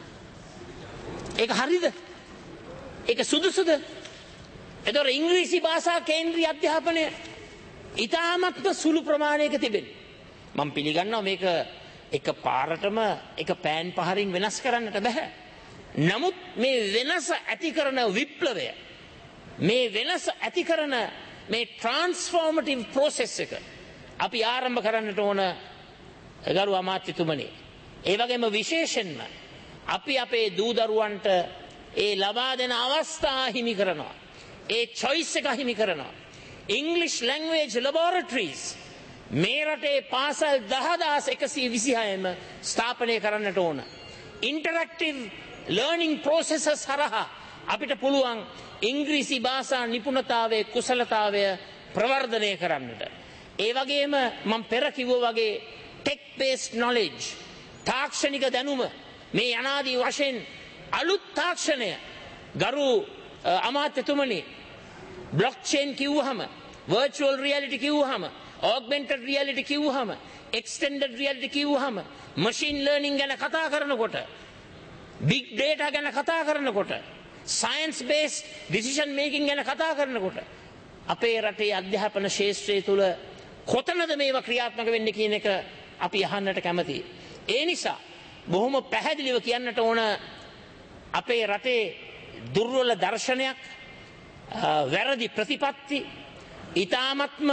ඒක හරිද? ඒක සුදුසුද? එතකොට ඉංග්‍රීසි භාෂා කේන්ද්‍රීය අධ්‍යාපනය ඉතාමත්ම සුළු ප්‍රමාණයක තිබෙනවා. මම පිළිගන්නවා මේක එක පාරටම එක පෑන් පහරින් වෙනස් කරන්නට බෑ. නමුත් මේ වෙනස ඇති කරන විප්ලවය, මේ වෙනස ඇති කරන මේ ට්‍රාන්ස්ෆෝමටිව් ප්‍රොසෙස් එක අපි ආරම්භ කරන්නට ඕන ගරු අමාත්‍යතුමනි. ඒ වගේම විශේෂයෙන්ම අපි අපේ දූ දරුවන්ට ඒ ලබා දෙන අවස්ථා හිමි කරනවා. ඒ choice එක හිමි කරනවා. English language laboratories මේ රටේ පාසල් 10126ම ස්ථාපනය කරන්නට ඕන. Interactive learning processes හරහා අපිට පුළුවන් ඉංග්‍රීසි භාෂා නිපුණතාවයේ කුසලතාවය ප්‍රවර්ධනය කරන්නට. ඒ වගේම මම පෙර කිව්වා වගේ tech based knowledge, තාක්ෂණික දැනුම මේ අනාදී වශයෙන් අලුත් තාක්ෂණය ගරු අමාත්‍යතුමනි blockchain කිව්වහම, virtual reality කිව්වහම, augmented reality කිව්වහම, extended reality කිව්වහම, machine learning ගැන කතා කරනකොට, big data ගැන කතා කරනකොට, science based decision making ගැන කතා කරනකොට අපේ රටේ අධ්‍යාපන ශාස්ත්‍රය තුල කොතනද මේවා ක්‍රියාත්මක වෙන්නේ කියන එක අපි අහන්නට කැමතියි. ඒ නිසා බොහොම පැහැදිලිව කියන්නට ඕන අපේ රටේ දුර්වල දර්ශනයක්, වැරදි ප්‍රතිපත්ති, ඊ타මත්ම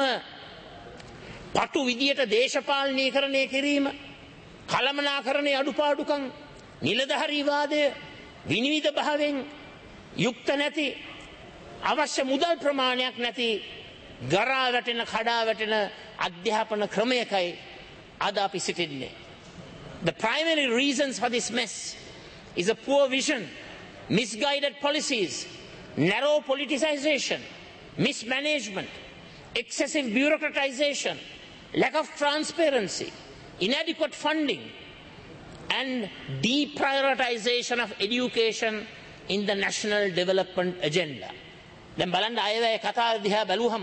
පටු විදියට දේශපාලනීකරණය කිරීම, කළමනාකරණයේ අඩුපාඩුකම්, නිලධාරීවාදය, විනිවිද භාවයෙන් යුක්ත නැති, අවශ්‍ය මුදල් ප්‍රමාණයක් නැති, ගරා වැටෙන කඩා වැටෙන අධ්‍යාපන ක්‍රමයකයි අද අපි සිටින්නේ. The primary reasons for this mess is a poor vision, misguided policies, narrow politicization, mismanagement, excessive bureaucratization, lack of transparency, inadequate funding, and deprioritization of education in the national development agenda. දැන් බලන්න අයවැය කතා දිහා බැලුවහම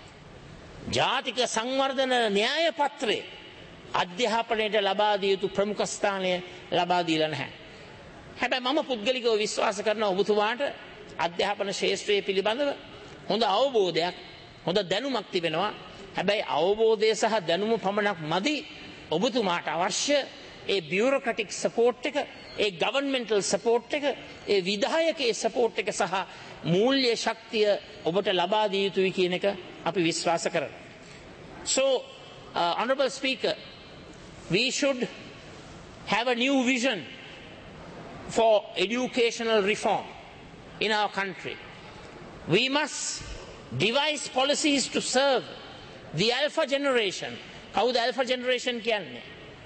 ජාතික සංවර්ධන න්‍යාය පත්‍රයේ අධ්‍යාපනයට ලබා දිය යුතු ප්‍රමුඛ ස්ථානය ලබා දීලා නැහැ. හැබැයි මම පුද්ගලිකව විශ්වාස කරනවා ඔබතුමාට අධ්‍යාපන ශාස්ත්‍රයේ පිළිබඳව හොඳ අවබෝධයක්, හොඳ දැනුමක් තිබෙනවා. හැබැයි අවබෝධය සහ දැනුම පමණක් මදි. ඔබතුමාට අවශ්‍ය ඒ බියුරොක්‍රටික් සපෝට් එක, ඒ ගවර්න්මන්ටල් සපෝට් එක, ඒ විධායකයේ සපෝට් එක සහ මූල්‍ය ශක්තිය ඔබට ලබා දිය යුතුයි කියන එක අපි විශ්වාස කරනවා. So, Honorable Speaker, we should have a new vision for educational reform in our country. We must devise policies to serve the alpha generation. කවුද alpha generation කියන්නේ?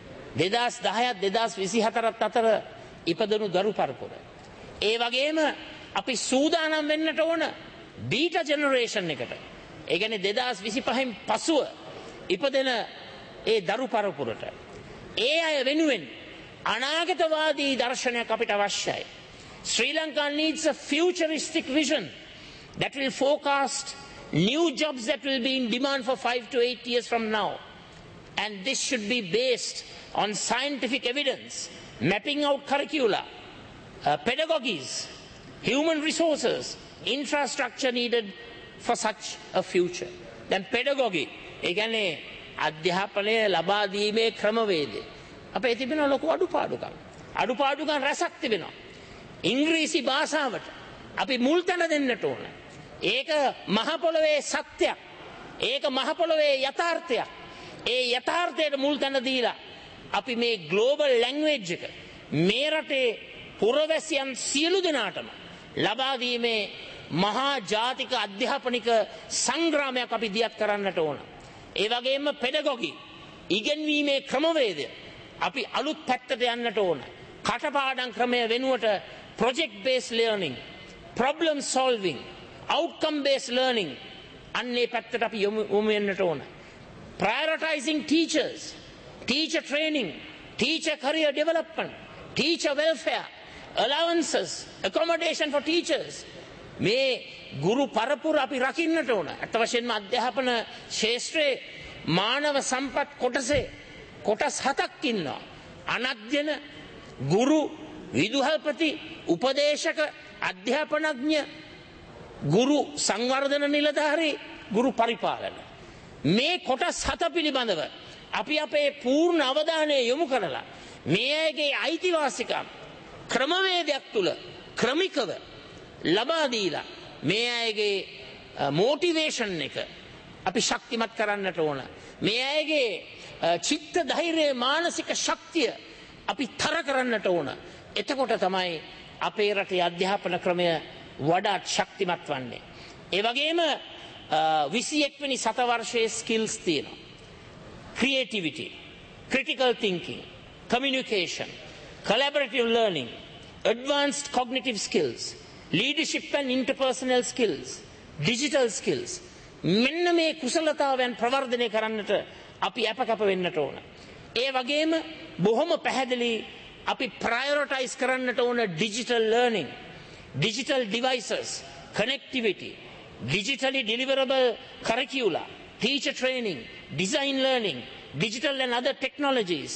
2010 2024 අතර ඉපදුණු දරු පරපුර. ඒ වගේම අපි සූදානම් වෙන්නට ඕන බීටා ජෙනරේෂන් එකට. ඒ කියන්නේ 2025න් පසුව ඉපදෙන ඒ දරු පරපුරට. ඒ අය වෙනුවෙන් අනාගතවාදී දර්ශනයක් අපිට අවශ්‍යයි. Sri Lanka needs a futuristic vision that will forecast new jobs that will be in demand for 5 to 8 years from now. And this should be based on scientific evidence, mapping out curricula, pedagogies, human resources, infrastructure needed for such a future. Then pedagogy, ඒ කියන්නේ අධ්‍යාපනය ලබා දීමේ ක්‍රමවේදය. අපේ තිබෙන ලොකු අඩුපාඩුකම් රැසක් තිබෙනවා. ඉංග්‍රීසි භාෂාවට අපි මුල් තැන දෙන්නට ඕන. ඒක මහ පොළොවේ සත්‍යයක්. ඒක මහ පොළොවේ යථාර්ථයක්. ඒ යථාර්ථයට මුල් තැන දීලා අපි මේ ග්ලෝබල් ලැන්ග්වේජ් එක මේ රටේ පුරවැසියන් සියලු දෙනාටම ලබා දීමේ මහා ජාතික අධ්‍යාපනික සංග්‍රාමයක් අපි දියත් කරන්නට ඕන. ඒ වගේම පෙඩගොගි ඉගෙනීමේ ක්‍රමවේදය අපි අලුත් පැත්තට යන්නට ඕන. කටපාඩම් ක්‍රමය වෙනුවට project based learning, problem solving, outcome based learning අන්නේ පැත්තට අපි යොමු වෙන්නට ඕන. Prioritizing teachers, teacher training, teacher career development, teacher welfare, allowances, accommodation for teachers. මේ ගුරු පරපුර අපි රකින්නට ඕන. අත් වශයෙන්ම අධ්‍යාපන ශාස්ත්‍රයේ මානව සම්පත් කොටස් 7ක් ඉන්නවා. අනධ්‍යන, ගුරු, විදුහල්පති, උපදේශක, අධ්‍යාපනඥ, ගුරු සංවර්ධන නිලධාරී, ගුරු පරිපාලන. මේ කොටස් 7 පිළිබඳව අපි අපේ පූර්ණ අවධානය යොමු කරලා මේ අයගේ අයිතිවාසිකම් ක්‍රමවේදයක් තුල ක්‍රමිකව ලබා දීලා මේ අයගේ මොටිවේෂන් එක අපි ශක්තිමත් කරන්නට ඕන. මේ අයගේ චිත්ත ධෛර්යය මානසික ශක්තිය අපි තර කරන්නට ඕන. එතකොට තමයි අපේ රටේ අධ්‍යාපන ක්‍රමය වඩාත් ශක්තිමත් වන්නේ. ඒ වගේම 21 වෙනි සතවර්ෂයේ ස්කිල්ස් තියෙනවා. creativity, critical thinking, communication, collaborative learning, advanced cognitive skills, leadership and interpersonal skills, digital skills. මෙන්න මේ කුසලතාවයන් ප්‍රවර්ධනය කරන්නට අපි අපකප වෙන්නට ඕන. ඒ වගේම බොහොම පැහැදිලි අපි ප්‍රයොරිටයිස් කරන්නට ඕන digital learning, digital devices, connectivity, digitally deliverable curricula, teacher training, design learning, digital and other technologies,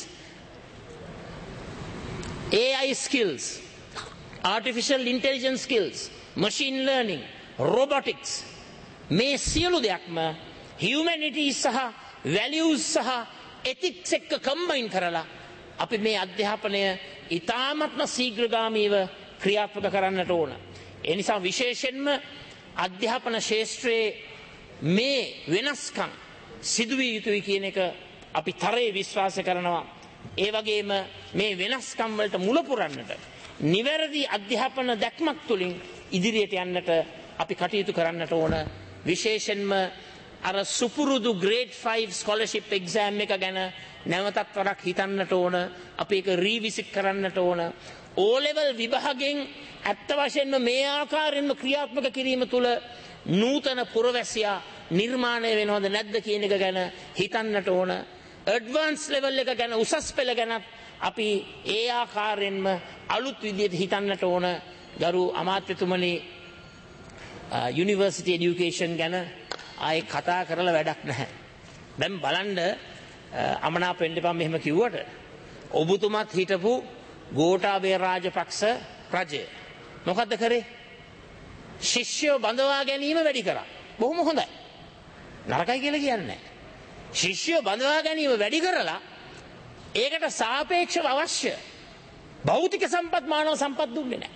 AI skills, artificial intelligence skills, machine learning, robotics. මේ සියලු දෙයක්ම humanities සහ values සහ ethics එක්ක combine කරලා අපි මේ අධ්‍යාපනය ඉතාමත්ම ශීඝ්‍රගාමීව ක්‍රියාත්මක කරන්නට ඕන. ඒ නිසා විශේෂයෙන්ම අධ්‍යාපන ශාස්ත්‍රයේ මේ වෙනස්කම් සිදුවිය යුතුයි කියන එක අපි තරයේ විශ්වාස කරනවා. ඒ වගේම මේ වෙනස්කම් වලට මුල පුරන්නට නිවැරදි අධ්‍යාපන දැක්මක් තුලින් ඉදිරියට යන්නට අපි කටයුතු කරන්නට ඕන. විශේෂයෙන්ම අර සුපුරුදු grade 5 scholarship exam එක ගැන නැවතත් වරක් හිතන්නට ඕන. අපි ඒක රීවිසිට් කරන්නට ඕන. O level විභාගයෙන් ඇත්ත වශයෙන්ම මේ ආකාරයෙන්ම ක්‍රියාත්මක කිරීම තුළ නූතන පුරවැසියා නිර්මාණය වෙනවද නැද්ද කියන එක ගැන හිතන්නට ඕන. ඇඩ්වාන්ස් ලෙවල් එක ගැන උසස් පෙළ ගැන අපි ඒ ආකාරයෙන්ම අලුත් විදියට හිතන්නට ඕන. ගරු අමාත්‍යතුමනි, යුනිවර්සිටි এডুকেෂන් ගැන ආයේ කතා කරලා වැඩක් නැහැ. දැන් බලන්න අමනාප වෙන්න එපා මෙහෙම කිව්වට. ඔබතුමත් හිටපු ගෝඨාභය රාජපක්ෂ රජය මොකද්ද කරේ? ශිෂ්‍යෝ බඳවා ගැනීම වැඩි කරා. බොහොම හොඳයි. නරකයි කියලා කියන්නේ නැහැ. ශිෂ්‍යෝ බඳවා ගැනීම වැඩි කරලා ඒකට සාපේක්ෂව අවශ්‍ය භෞතික සම්පත් මානව සම්පත් දුන්නේ නැහැ.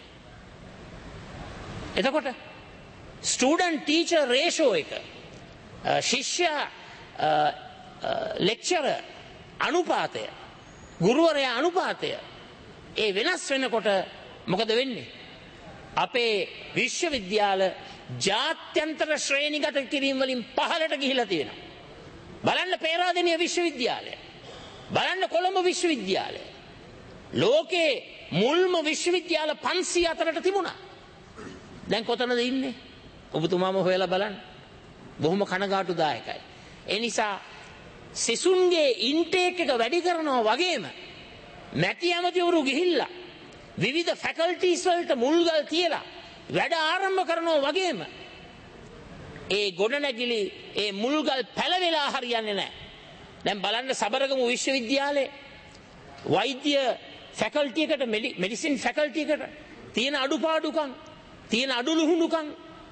එතකොට ස්ටුඩන්ට් ටීචර් රේෂෝ එක ශිෂ්‍ය ලෙක්චරර් අනුපාතය, ගුරුවරයා අනුපාතය ඒ වෙනස් වෙනකොට මොකද වෙන්නේ? අපේ විශ්වවිද්‍යාල ජාත්‍යන්තර ශ්‍රේණිගත කිරීම වලින් පහළට ගිහිලා තියෙනවා. බලන්න පේරාදෙණිය විශ්වවිද්‍යාලය, බලන්න කොළඹ විශ්වවිද්‍යාලය. ලෝකේ මුල්ම විශ්වවිද්‍යාල 500 අතරට තිබුණා. දැන් කොතනද ඉන්නේ? ඔබතුමාම හොයලා බලන්න. බොහොම කනගාටුදායකයි. ඒ නිසා සිසුන්ගේ ඉන්ටේක් එක වැඩි කරනවා වගේම මැති ඇමතිවරු ගිහිල්ලා විවිධ ෆැකල්ටිස් වලට මුල්ගල් තියලා වැඩ ආරම්භ කරනවා වගේම ඒ ගොඩනැගිලි ඒ මුල්ගල් පැලවෙලා හරියන්නේ නැහැ. දැන් බලන්න සබරගමු විශ්වවිද්‍යාලයේ වෛද්‍ය ෆැකල්ටි එකට මෙඩිසින් ෆැකල්ටි එකට තියෙන අඩුපාඩුකම් තියෙන අඩුලුහුණුකම්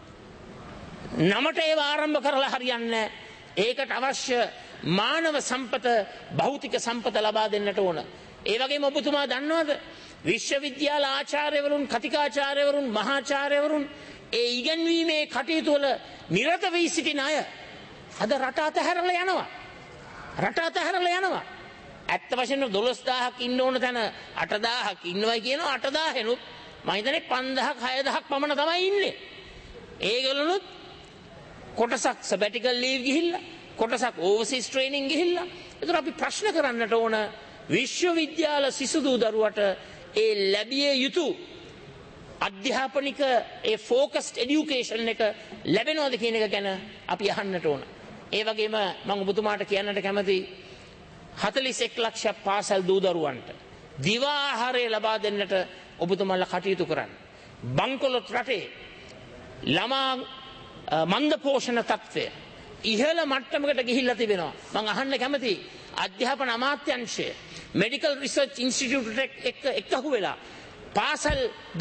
නමට ඒව ආරම්භ කරලා හරියන්නේ ඒකට අවශ්‍ය මානව සම්පත භෞතික සම්පත ලබා දෙන්නට ඕන. ඒ වගේම ඔබතුමා දන්නවද විශ්වවිද්‍යාල ආචාර්යවරුන් කතිකාචාර්යවරුන් මහාචාර්යවරුන් ඒ ඉගැන්වීමේ කටයුතු වල නිරත වී සිටින අය අද රට අතහැරලා යනවා. රට අතහැරලා යනවා. ඇත්ත වශයෙන්ම 12000ක් ඉන්න ඕන තැන 8000ක් ඉන්නවා කියනවා. 8000 නුත් මම හිතන්නේ 5000ක් 6000ක් පමණ තමයි ඉන්නේ. ඒගොල්ලොනුත් කොටසක් sabbatical leave ගිහිල්ලා කොටසක් overseas training ගිහිල්ලා. ඒතර අපි ප්‍රශ්න කරන්නට ඕන විශ්වවිද්‍යාල සිසුදූ දරුවට ඒ ලැබිය යුතු අධ්‍යාපනික ඒ focused education එක ලැබෙනවද කියන එක ගැන අපි අහන්නට ඕන. ඒ වගේම මම ඔබතුමාට කියන්නට කැමතියි 41 ලක්ෂ පාසල් දූ දරුවන්ට දිවා ආහාරය ලබා දෙන්නට ඔබතුමාලා කටයුතු කරන්න. බංකොලොත් රටේ ළමා මන්ද පෝෂණ තත්ත්වය ඉහළ මට්ටමකට ගිහිල්ලා තිබෙනවා. මම අහන්න කැමතියි අධ්‍යාපන අමාත්‍යාංශය මෙඩිකල් රිසර්ච් ඉන්ස්ටිටියුට් එක්කහු වෙලා පාසල්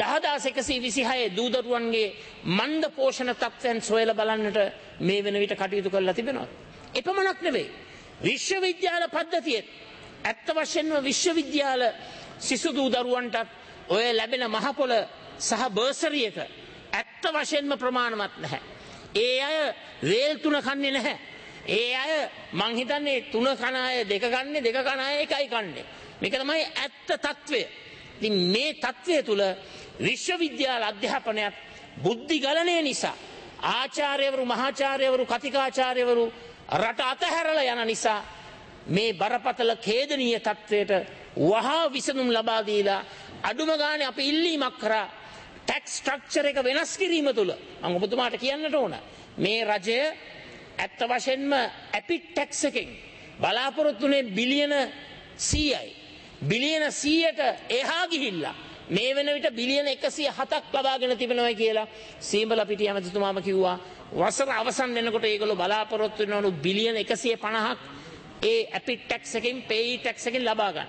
10126 දූ දරුවන්ගේ මන්ද පෝෂණ තත්ත්වයන් සොයලා බලන්නට මේ වෙන විට කටයුතු කරලා තිබෙනවා. එපමණක් නෙවෙයි විශ්වවිද්‍යාල පද්ධතියේ ඇත්ත වශයෙන්ම විශ්වවිද්‍යාල සිසු දූ දරුවන්ට ඔය ලැබෙන මහපොළ සහ බර්සරි එක ඇත්ත වශයෙන්ම ප්‍රමාණවත් නැහැ. ඒ අය වේල් තුන කන්නේ නැහැ. ඒ අය මං හිතන්නේ තුන කන අය දෙක කන්නේ දෙක කන අය එකයි කන්නේ. මේක තමයි ඇත්ත తත්වය. ඉතින් මේ తත්වය තුල විශ්වවිද්‍යාල අධ්‍යාපනයත් බුද්ධි ගලණය නිසා ආචාර්යවරු මහාචාර්යවරු කතිකාචාර්යවරු රට අතහැරලා යන නිසා මේ බරපතල ඛේදනීය තත්වයට වහා විසඳුම් ලබා දීලා අඩුම ගානේ අපි ඉල්ලීමක් කරා ටැක්ස් ස්ට්‍රක්චර් එක වෙනස් කිරීම තුල මම ඔබතුමාට කියන්නට ඕන මේ රජය ඇත්ත වශයෙන්ම ඇපිට් ටැක්ස් එකෙන් බලාපොරොත්තුනේ බිලියන 100යි බිලියන 100ට එහා ගිහිල්ලා මේ වෙන විට බිලියන 107ක් ලබාගෙන තිබෙනවා කියලා සීඹලා පිටිය ඇමතිතුමාම කිව්වා. වසර අවසන් වෙනකොට ඒගොල්ලෝ බලාපොරොත්තු වෙනවලු බිලියන 150ක් ඒ ඇපිට් ටැක්ස් එකෙන් පේයි ටැක්ස් එකෙන් ලබා ගන්න.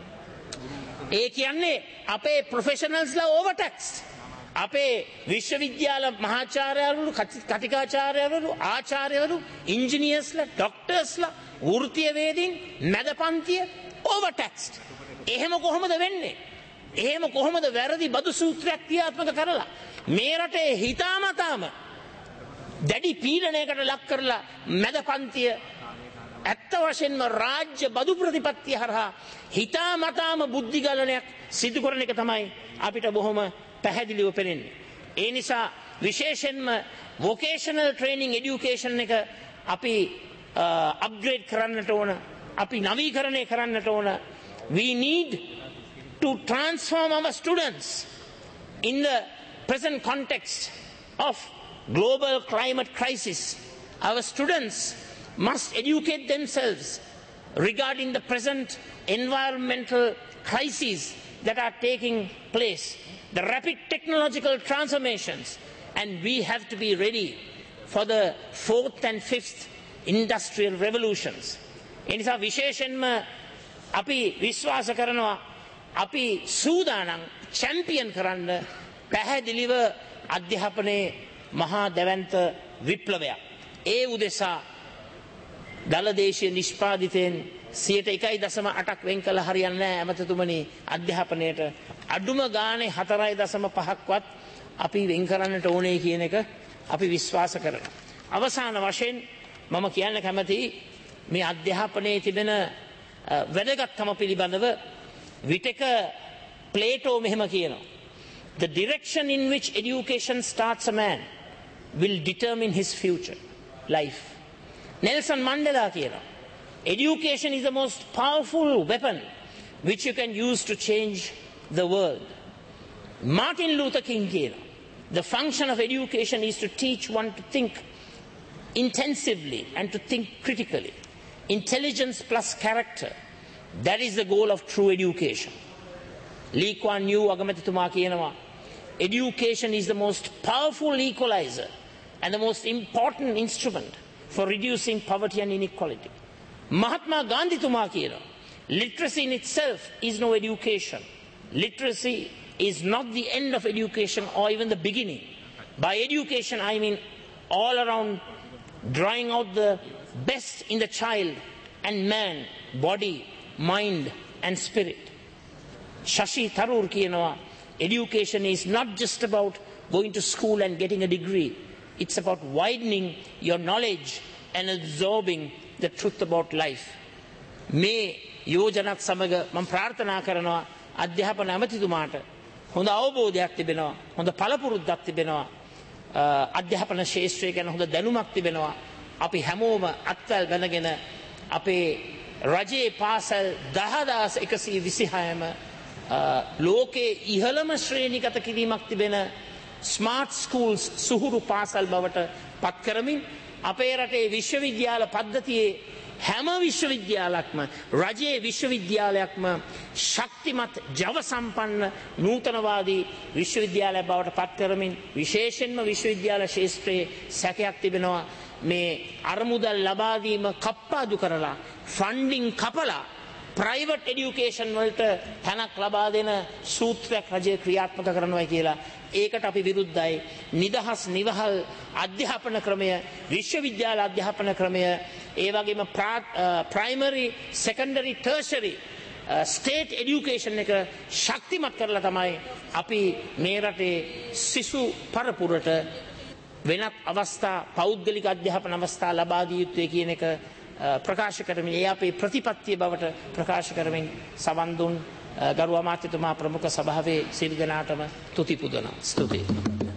ඒ කියන්නේ අපේ ප්‍රොෆෙෂනල්ස්ලා ඕවර් ටැක්ස්. අපේ විශ්වවිද්‍යාල මහාචාර්යවරු කතිකාචාර්යවරු ආචාර්යවරු ඉංජිනේර්ස්ලා ડોක්ටර්ස්ලා වෘත්තීය වේදීන් මැද පන්තිය ඕවර් ටැක්ස්ඩ්. එහෙම කොහොමද වෙන්නේ? එහෙම කොහොමද වැරදි බදු සූත්‍රයක් ක්‍රියාත්මක කරලා මේ රටේ හිතාමතාම දැඩි පීඩනයකට ලක් කරලා මැද පන්තිය ඇත්ත වශයෙන්ම රාජ්‍ය බදු ප්‍රතිපත්තිය හරහා හිතාමතාම බුද්ධි ගලණයක් සිදු කරන එක තමයි අපිට බොහොම පැහැදිලිව පෙනෙන්නේ. ඒ නිසා විශේෂයෙන්ම vocational training education එක අපි අප්ග්‍රේඩ් කරන්නට ඕන. අපි නවීකරණය කරන්නට ඕන. We need to transform our students in the present context of global climate crisis. Our students must educate themselves regarding the present environmental crises that are taking place, the rapid technological transformations, and we have to be ready for the 4th and 5th industrial revolutions. එනිසා විශේෂයෙන්ම අපි විශ්වාස කරනවා අපි සූදානම් champion කරන්න පැහැදිලිව අධ්‍යාපනයේ මහා දැවැන්ත විප්ලවයක්. ඒ උදෙසා දලදේශීය නිෂ්පාදිතයෙන් 1.8ක් වෙන් කළ හරියන්නේ නැහැ ඇමතිතුමනි. අධ්‍යාපනයට අඩුම ගානේ 4.5ක්වත් අපි වෙන් කරන්නට ඕනේ කියන එක අපි විශ්වාස කරනවා. අවසාන වශයෙන් මම කියන්න කැමතියි මේ අධ්‍යාපනයේ තිබෙන වැදගත්කම පිළිබඳව විටක ප්ලේටෝ මෙහෙම කියනවා. The direction in which education starts a man will determine his future life. Nelson Mandela කියනවා education is the most powerful weapon which you can use to change the world. Martin Luther King කියනවා the function of education is to teach one to think intensively and to think critically. Intelligence plus character, that is the goal of true education. Lee Kuan Yew අගමැතිතුමා කියනවා education is the most powerful equalizer and the most important instrument for reducing poverty and inequality. Mahatma Gandhi තුමා කියනවා literacy in itself is no education. literacy is not the end of education or even the beginning. By education, I mean all around drawing out the best in the child and man, body, mind and spirit. Shashi Tharoor කියනවා, education is not just about going to school and getting a degree. It's about widening your knowledge and absorbing the truth about life. මේ යෝජනත් සමග මම ප්‍රාර්ථනා කරනවා අධ්‍යාපන ඇමතිතුමාට හොඳ අවබෝධයක් තිබෙනවා, හොඳ පළපුරුද්දක් තිබෙනවා, අධ්‍යාපන ශාස්ත්‍රය ගැන හොඳ දැනුමක් තිබෙනවා. අපි හැමෝම අත්වැල් බැනගෙන අපේ රජයේ පාසල් 10126ම ලෝකයේ ඉහළම ශ්‍රේණිගත කිරීමක් තිබෙන ස්මාර්ට් ස්කූල්ස් සුහුරු පාසල් බවට පත් කරමින් අපේ රටේ විශ්වවිද්‍යාල පද්ධතියේ හැම විශ්වවිද්‍යාලයක්ම රජයේ විශ්වවිද්‍යාලයක්ම ශක්තිමත් ජව සම්පන්න නූතනවාදී විශ්වවිද්‍යාලය බවට පත් කරමින් විශේෂයෙන්ම විශ්වවිද්‍යාල ශාස්ත්‍රයේ සැකයක් තිබෙනවා මේ අරමුදල් ලබා දීම කප්පාදු කරලා ෆන්ඩින් කපලා ප්‍රයිවට් එඩියුකේෂන් වලට තැනක් ලබා දෙන සූත්‍රයක් රජය ක්‍රියාත්මක කරනවා කියලා ඒකට අපි විරුද්ධයි. නිදහස් නිවහල් අධ්‍යාපන ක්‍රමය, විශ්වවිද්‍යාල අධ්‍යාපන ක්‍රමය, ඒ වගේම primary, secondary, tertiary state education එක ශක්තිමත් කරලා තමයි අපි මේ රටේ සිසු පරපුරට වෙනත් අවස්ථා, පෞද්ගලික අධ්‍යාපන අවස්ථා ලබා දිය යුත්තේ කියන එක ප්‍රකාශ කරමින් ඒ අපේ ප්‍රතිපත්තිය බවට ප්‍රකාශ කරමින් සවන් දුන් ගරු අමාත්‍යතුමා ප්‍රමුඛ සභාවේ සියලු දෙනාටම තුති පුදනවා. ස්තුතියි.